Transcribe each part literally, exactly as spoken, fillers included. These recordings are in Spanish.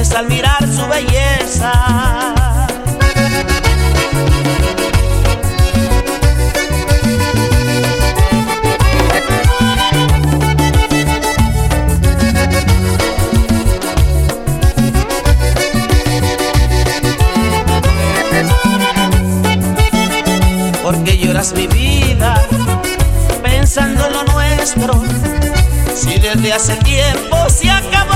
pues al mirar su belleza. Porque lloras mi vida pensando en lo nuestro, si desde hace tiempo se acabó.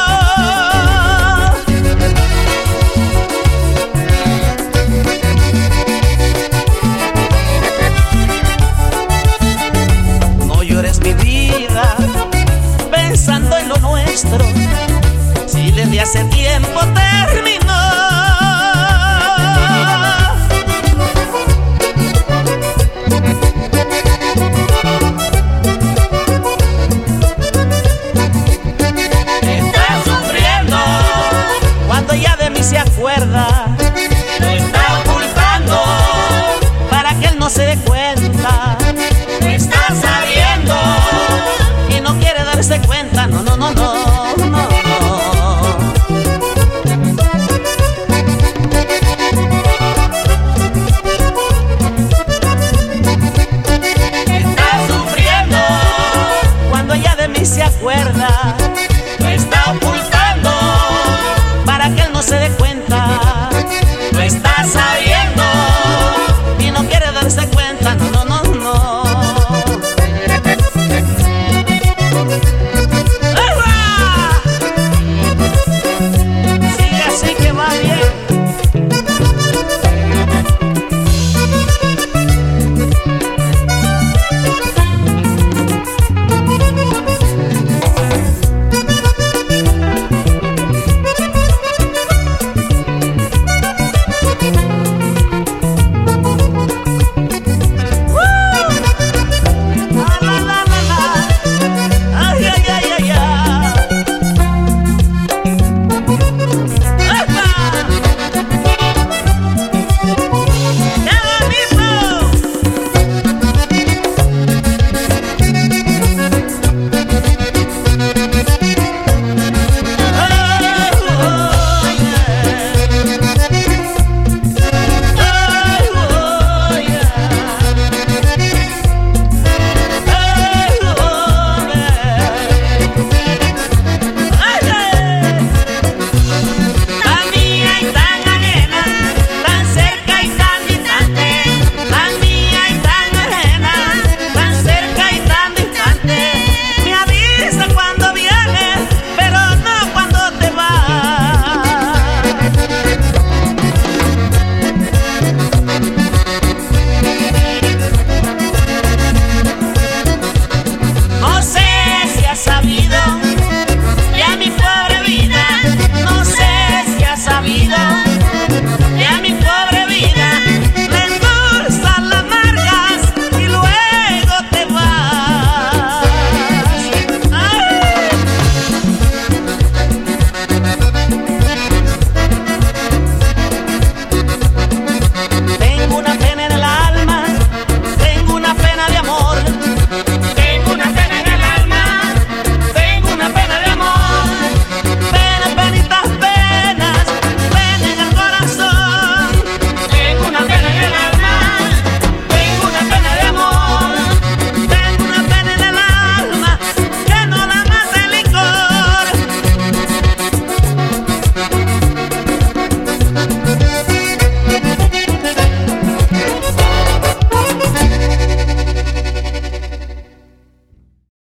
No llores mi vida pensando en lo nuestro, si desde hace tiempo terminó. Se acuerda, lo está ocultando para que él no se dé cuenta. Lo está sabiendo y no quiere darse cuenta. No, no, no, no, no, no. Está sufriendo cuando ella de mí se acuerda.